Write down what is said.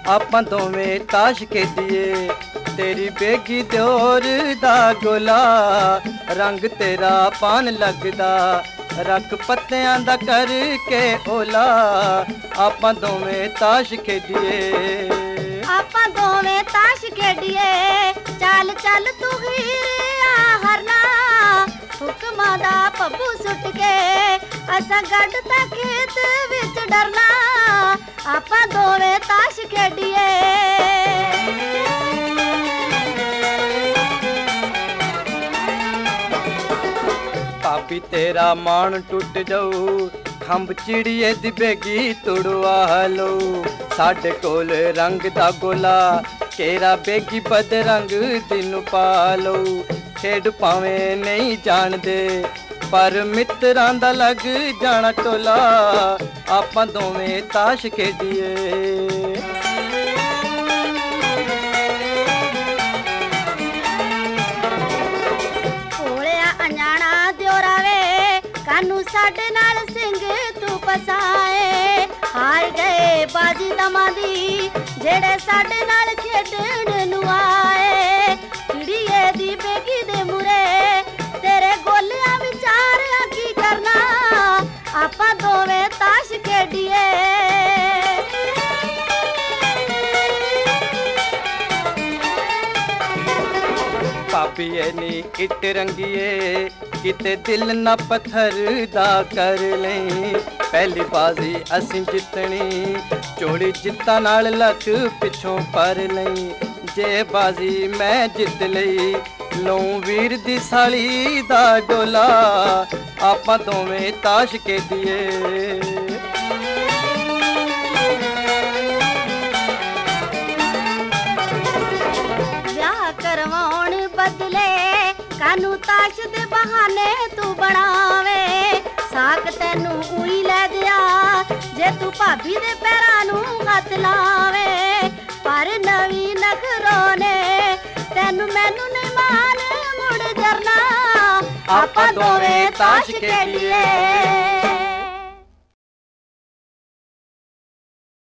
ਆਪਾਂ ਦੋਵੇਂ ਤਾਸ਼ ਖੇਡੀਏ। तेरी बेगी दियोर दा गोला रंग तेरा पान लगदा रख पत्तियां दा करके ओला आपां दोवें ताश खेडिए। आपां दोवें ताश खेडिए चल चल तू हीरिया हरना हुक्मां दा पप्पू सुट के असां गड्ढदा खेत विच डरना आपां दोवें ताश खेडिए। भाभी तेरा मान टुट जाऊ खंभ चिड़िए दी बेगी तुड़वा लो साडे कोल रंग दा गोला केरा बेगी बदरंग दिन पालो खेड भावें नहीं जानदे पर मित्रां दा लग जाना टोला आपां दोवें ताश खेडिए। कानू साडे नाल सिंह तू फसाए हार गए बाजी दमादी जेड़े साडे नाल खेडण नू आए। चिड़िए दी बेगी दे मुरे तेरे गोलियां विचार की करना आपां दोवें ताश खेडिए। भाभी नी इट रंगिए किते दिल ना पत्थर दा कर लें पहली बाजी असीं जितनी चोड़ी जित्ता नाल लक पिछों पर लें जे बाजी मैं जित लई लूं वीर दी साली दा डोला आपां दोवें ताश खेडिए। करवाउण बदले कानू ताश दे बहाने तू बनावे साक तैनू उई लै दिया जे तू भाभी दे पैरां नू हथ लावे पर नवी नखरों ने तैनू मैनू नहीं मान मुड़ जरना आपां दोवें ताश खेडिए।